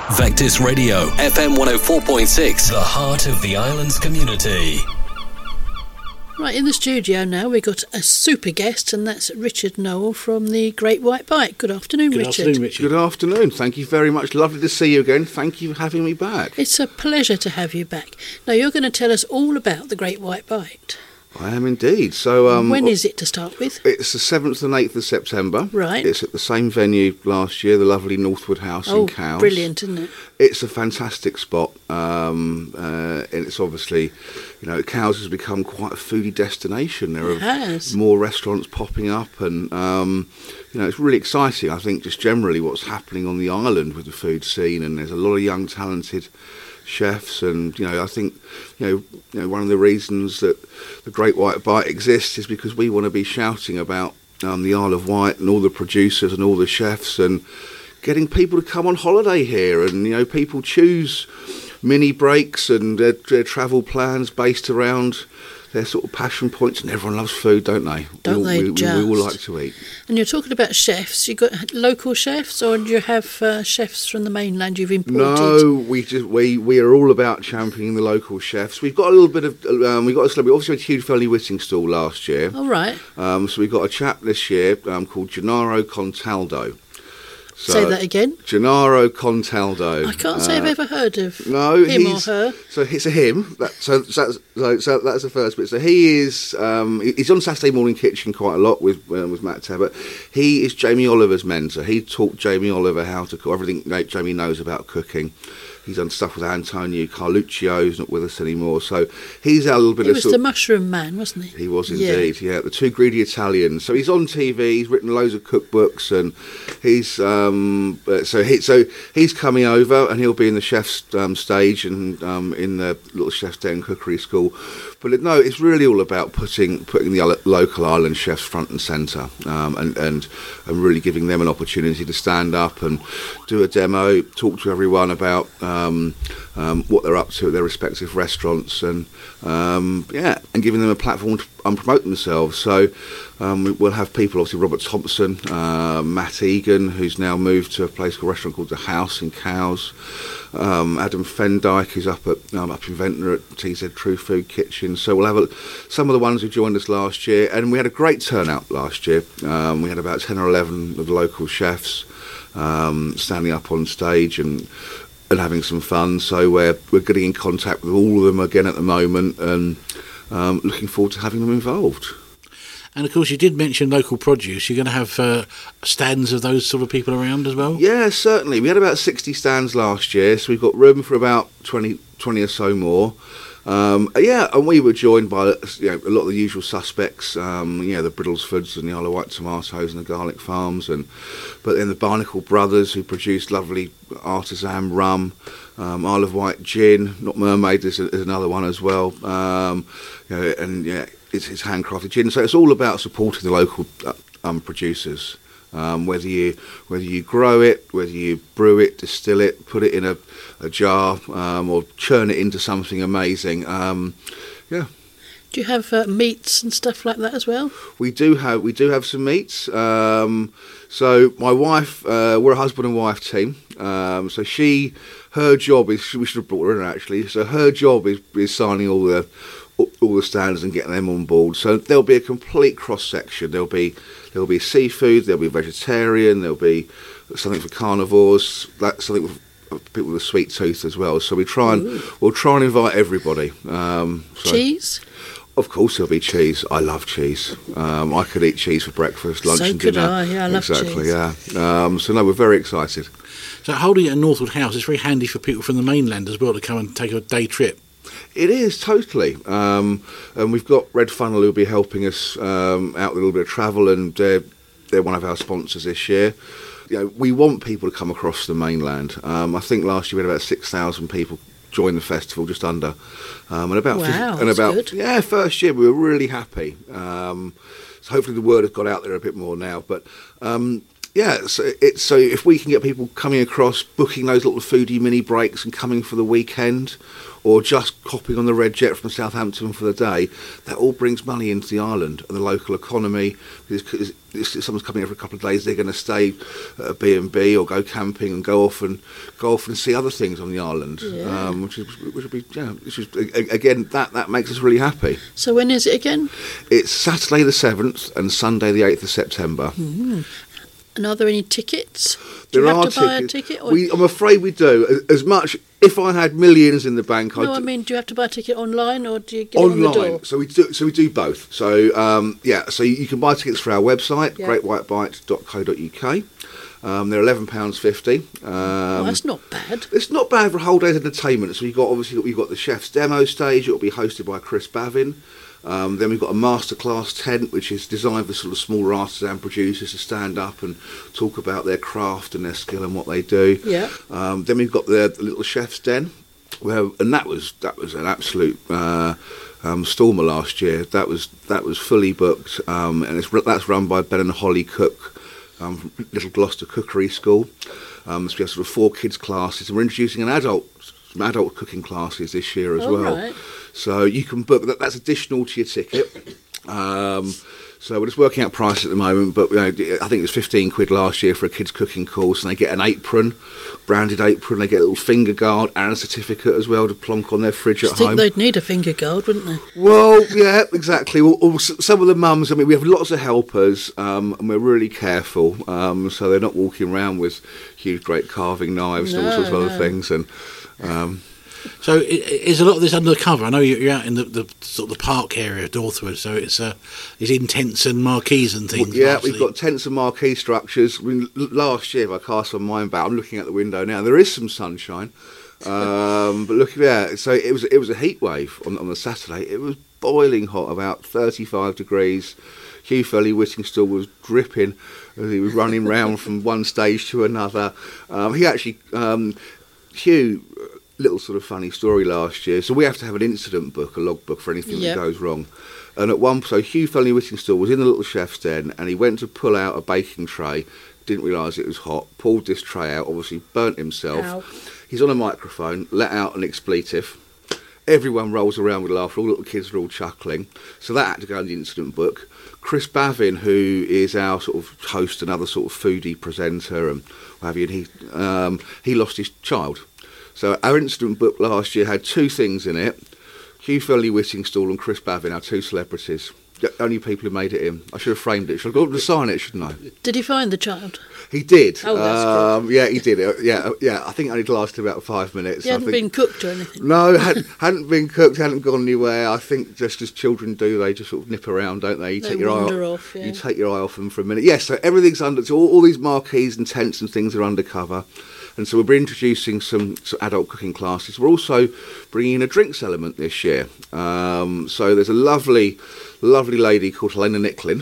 Vectis Radio, FM 104.6, the heart of the island's community. Right, in the studio now we've got a super guest, and that's Richard Noel from the Great White Bite. Good afternoon, Richard. Good afternoon, Richard. Good afternoon. Thank you very much. Lovely to see you again. Thank you for having me back. It's a pleasure to have you back. Now, you're going to tell us all about the Great White Bite. I am indeed. So, when is it to start with? It's the 7th and 8th of September. Right. It's at the same venue last year, the lovely Northwood House in Cowes. Brilliant, isn't it? It's a fantastic spot. And it's obviously, Cowes has become quite a foodie destination. There are more restaurants popping up, and it's really exciting. I think just generally what's happening on the island with the food scene, and there's a lot of young, talented chefs, and I think one of the reasons that the Great White Bite exists is because we want to be shouting about the Isle of Wight and all the producers and all the chefs, and getting people to come on holiday here, and people choose mini breaks and their travel plans based around their sort of passion points, and everyone loves food, don't they? We all like to eat. And you're talking about chefs. You got local chefs, or do you have chefs from the mainland you've imported? No, we are all about championing the local chefs. We've got a little bit of we got a celebrity. Obviously, we had Hugh Felly Whitting stall last year. All right. So we got a chap this year called Gennaro Contaldo. Say that again. Gennaro Contaldo. I can't say I've ever heard of him or her. So it's a him. So that's the first bit. So he is. He's on Saturday Morning Kitchen quite a lot with Matt Tebbett. He is Jamie Oliver's mentor. He taught Jamie Oliver how to cook, everything Jamie knows about cooking. He's done stuff with Antonio Carluccio, who's not with us anymore. So he's a little bit of... He was the mushroom man, wasn't he? He was indeed, yeah. The Two Greedy Italians. So he's on TV, he's written loads of cookbooks, and he's... he's coming over, and he'll be in the chef's stage and in the Little Chef's Den Cookery School. But no, it's really all about putting the local island chefs front and centre, and really giving them an opportunity to stand up and do a demo, talk to everyone about what they're up to at their respective restaurants, and giving them a platform to promote themselves. So we'll have people, obviously Robert Thompson, Matt Egan, who's now moved to a place called restaurant called The House in Cowes, Adam Fendyke, who's up in Ventnor at TZ True Food Kitchen. So we'll have some of the ones who joined us last year, and we had a great turnout last year. We had about 10 or 11 of the local chefs standing up on stage and having some fun. So we're getting in contact with all of them again at the moment, and looking forward to having them involved. And of course, you did mention local produce. You're going to have stands of those sort of people around as well? Yeah, certainly. We had about 60 stands last year, so we've got room for about 20 or so more. And we were joined by a lot of the usual suspects, the Bridlesfords and the Isle of Wight tomatoes and the garlic farms, but then the Barnacle brothers, who produced lovely artisan rum, Isle of Wight gin, not Mermaid is another one as well, it's handcrafted gin. So it's all about supporting the local producers. Whether you grow it, whether you brew it, distill it, put it in a jar, or churn it into something amazing. Do you have meats and stuff like that as well? We do have some meats. So my wife, we're a husband and wife team. So her job is, we should have brought her in actually. So her job is signing all the standards and getting them on board. So there'll be a complete cross section. There'll be seafood, there'll be vegetarian, there'll be something for carnivores, something for people with a sweet tooth as well. So we'll try and invite everybody. Cheese? Of course there'll be cheese. I love cheese. I could eat cheese for breakfast, lunch and dinner. So could I. Yeah, I love cheese. Exactly, yeah. So no, we're very excited. So holding it at Northwood House is very handy for people from the mainland as well to come and take a day trip. It is, totally. And we've got Red Funnel who'll be helping us out with a little bit of travel, and they're one of our sponsors this year. We want people to come across the mainland. I think last year we had about 6,000 people join the festival, just under. Good. Yeah, first year we were really happy. So hopefully the word has got out there a bit more now. But Yeah, so if we can get people coming across, booking those little foodie mini breaks and coming for the weekend, or just hopping on the Red Jet from Southampton for the day, that all brings money into the island and the local economy. Because if someone's coming here for a couple of days, they're going to stay at a B&B or go camping and go off and see other things on the island, which again that makes us really happy. So when is it again? It's Saturday the 7th and Sunday the 8th of September. And are there any tickets? There you are have to buy tickets. a ticket? Or... I'm afraid we do. As much, if I had millions in the bank, No, I mean, do you have to buy a ticket online or do you get online. it on the door? So we do both. So so you can buy tickets through our website, greatwhitebite.co.uk. They're £11.50. Well, that's not bad. It's not bad for a whole day's entertainment. So you've got the chef's demo stage. It will be hosted by Chris Bavin. Then we've got a masterclass tent, which is designed for sort of smaller artisan producers to stand up and talk about their craft and their skill and what they do. Yeah. Then we've got the little chef's den, and that was an absolute stormer last year. That was fully booked, and that's run by Ben and Holly Cook from Little Gloucester Cookery School. So we have sort of 4 kids classes, and we're introducing some adult cooking classes this year as well. Right. So you can book that. That's additional to your ticket. So we're just working out price at the moment, but I think it was £15 last year for a kids cooking course, and they get an apron, branded apron. They get a little finger guard and a certificate as well to plonk on their fridge at home. I think they'd need a finger guard, wouldn't they? Well, yeah, exactly. Well, some of the mums, I mean, we have lots of helpers, and we're really careful, so they're not walking around with huge, great carving knives and all sorts of other things, and. So is a lot of this undercover? I know you're out in the sort of the park area of Northwood, so it's in tents and marquees and things. Well, yeah, we've got tents and marquee structures. I mean, last year, if I cast my mind back, I'm looking out the window now. There is some sunshine, but look, so it was a heat wave on the Saturday. It was boiling hot, about 35 degrees. Hugh Foley Whittingstall was dripping as he was running round from one stage to another. He actually, Hugh. Little sort of funny story last year. So we have to have an incident book, a logbook for anything that goes wrong. And so Hugh Foley Whittingstall was in the little chef's den, and he went to pull out a baking tray, didn't realise it was hot, pulled this tray out, obviously burnt himself. Ow. He's on a microphone, let out an expletive. Everyone rolls around with laughter, all little kids are all chuckling. So that had to go in the incident book. Chris Bavin, who is our sort of host, another sort of foodie presenter and what have you, and he lost his child. So our incident book last year had 2 things in it. Hugh Foley Whittingstall and Chris Bavin, our 2 celebrities. The only people who made it in. I should have framed it. Should have got them to sign it, shouldn't I? Did he find the child? He did. Oh, that's good. Yeah, he did. Yeah. I think it only lasted about 5 minutes. He hadn't been cooked or anything? No, hadn't been cooked, hadn't gone anywhere. I think just as children do, they just sort of nip around, don't they? You take your eye off. Yeah. You take your eye off them for a minute. Yes, so everything's under. So all these marquees and tents and things are undercover. And so we're introducing some adult cooking classes. We're also bringing in a drinks element this year. So there's a lovely lady called Helena Nicklin,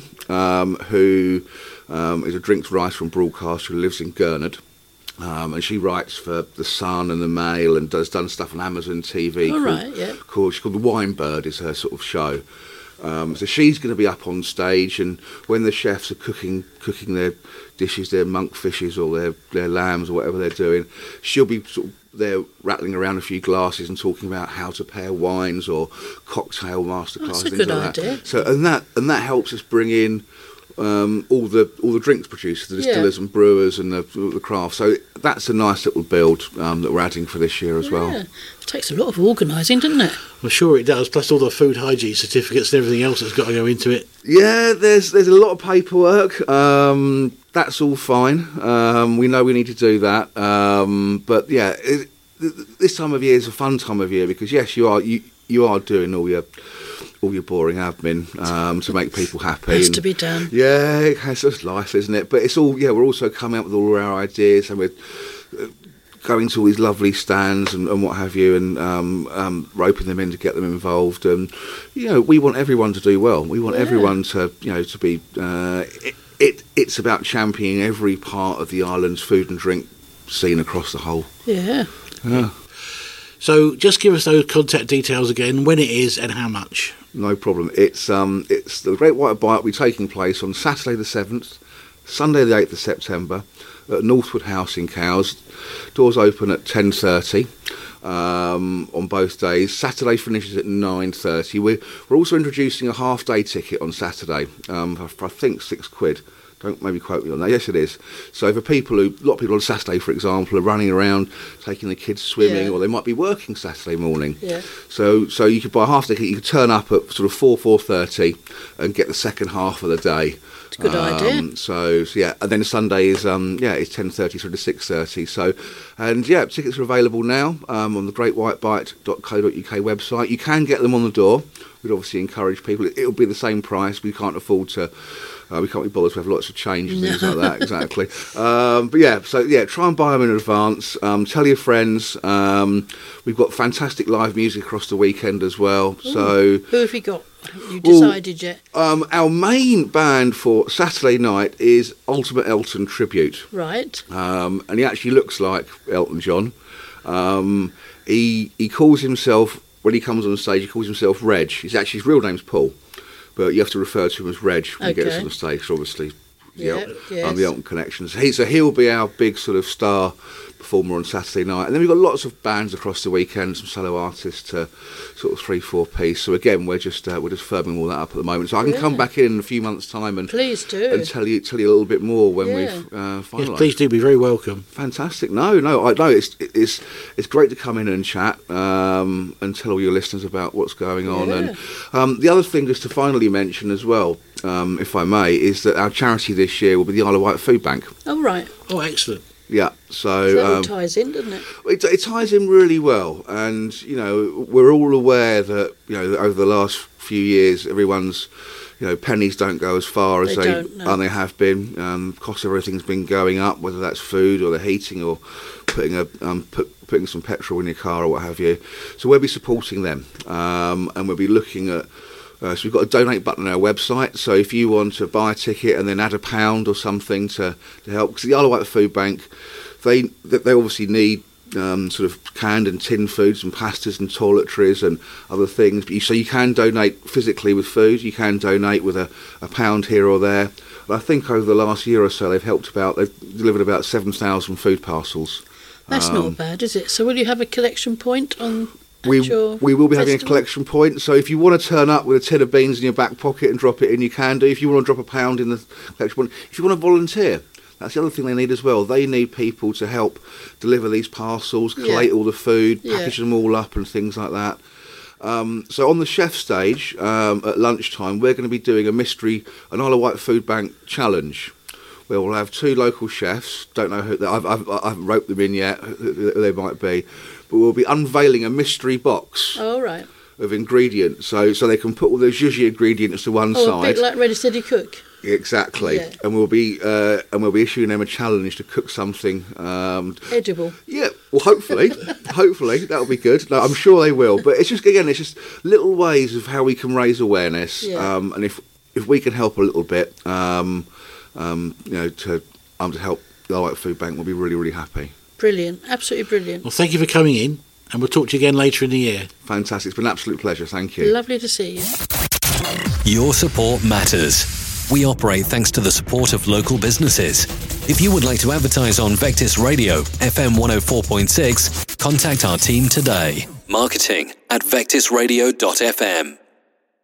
who is a drinks writer from Broadcaster who lives in Gurnard. And she writes for The Sun and The Mail and done stuff on Amazon TV. She's called The Wine Bird is her sort of show. So she's going to be up on stage, and when the chefs are cooking their dishes, their monkfishes or their lambs or whatever they're doing, she'll be sort of there rattling around a few glasses and talking about how to pair wines or cocktail masterclasses. That's a good idea. So and that helps us bring in all the drinks producers, the distillers and brewers and the craft. So that's a nice little build that we're adding for this year as well. It takes a lot of organising, doesn't it? Well, sure it does. Plus all the food hygiene certificates and everything else that's got to go into it. Yeah, there's a lot of paperwork. That's all fine. We know we need to do that. But yeah, this time of year is a fun time of year because yes, you are doing all your boring admin to make people happy. Has to be done. Yeah, it's just life, isn't it? But it's all. Yeah, we're also coming up with all our ideas, and we're going to all these lovely stands and what have you, and roping them in to get them involved. And we want everyone to do well. We want everyone to to be. It's about championing every part of the island's food and drink scene across the whole. Yeah. So just give us those contact details again, when it is and how much. No problem. It's the Great White Bite will be taking place on Saturday the 7th Sunday the 8th of September at Northwood House in Cowes. Doors open at 10:30 on both days. Saturday finishes at 9:30. We're also introducing a half-day ticket on Saturday for I think £6. Don't maybe quote me on that. Yes, it is. So for people a lot of people on Saturday, for example, are running around taking the kids swimming, or they might be working Saturday morning. Yeah. So you could buy a half ticket. You could turn up at sort of 4:30 and get the second half of the day. It's a good idea. So yeah, and then Sunday is it's 10:30 through to 6:30. So, and yeah, tickets are available now on the greatwhitebite.co.uk website. You can get them on the door. We'd obviously encourage people. It'll be the same price. We can't afford to. We can't be bothered to have lots of change and things like that. Exactly. But yeah, so yeah, try and buy them in advance. Tell your friends. We've got fantastic live music across the weekend as well. Ooh. So who have you got? You decided yet? Our main band for Saturday night is Ultimate Elton Tribute. Right. And he actually looks like Elton John. He calls himself, when he comes on stage, he calls himself Reg. His real name's Paul, but you have to refer to him as Reg when he gets on the stage, obviously. The Elton connections. So he'll be our big sort of star performer on Saturday night, and then we've got lots of bands across the weekend, some solo artists to sort of 3-4 piece. So again, we're just firming all that up at the moment. So I can come back in a few months' time and please do and tell you a little bit more when we've finalised. Yes, please do. Be very welcome. Fantastic. No, it's great to come in and chat and tell all your listeners about what's going on. Yeah. And the other thing, just to finally mention as well, if I may, is that our charity this year will be the Isle of Wight Food Bank. Oh, right. Oh, excellent. Yeah, so that all ties in, doesn't it? It ties in really well, and we're all aware that over the last few years, everyone's pennies don't go as far as they have been. Cost of everything's been going up, whether that's food or the heating or putting some petrol in your car or what have you. So we'll be supporting them, and we'll be looking at. So we've got a donate button on our website. So if you want to buy a ticket and then add £1 or something to help, because the Isle of Wight Food Bank, they obviously need sort of canned and tin foods and pastas and toiletries and other things. So you can donate physically with food. You can donate with a £1 here or there. And I think over the last year or so they've delivered about 7,000 food parcels. That's not bad, is it? So will you have a collection point on? We will be having a collection point, so if you want to turn up with a tin of beans in your back pocket and drop it in, you can do. If you want to drop £1 in the collection point, if you want to volunteer, that's the other thing they need as well. They need people to help deliver these parcels, collate all the food, package them all up and things like that. So on the chef stage at lunchtime, we're going to be doing an Isle of Wight Food Bank challenge. Where we'll have 2 local chefs. Don't know who I haven't roped them in yet. Who they might be. But we'll be unveiling a mystery box of ingredients, so they can put all those zhuzhi ingredients to one side. A bit like Ready Steady Cook. Exactly, and we'll be issuing them a challenge to cook something edible. Yeah, well, hopefully that'll be good. No, I'm sure they will. But it's just little ways of how we can raise awareness, and if we can help a little bit, to help the Isle of Wight Food Bank, we'll be really, really happy. Brilliant, absolutely brilliant. Well, thank you for coming in, and we'll talk to you again later in the year. Fantastic, it's been an absolute pleasure, thank you. Lovely to see you. Your support matters. We operate thanks to the support of local businesses. If you would like to advertise on Vectis Radio, FM 104.6, contact our team today. Marketing@vectisradio.fm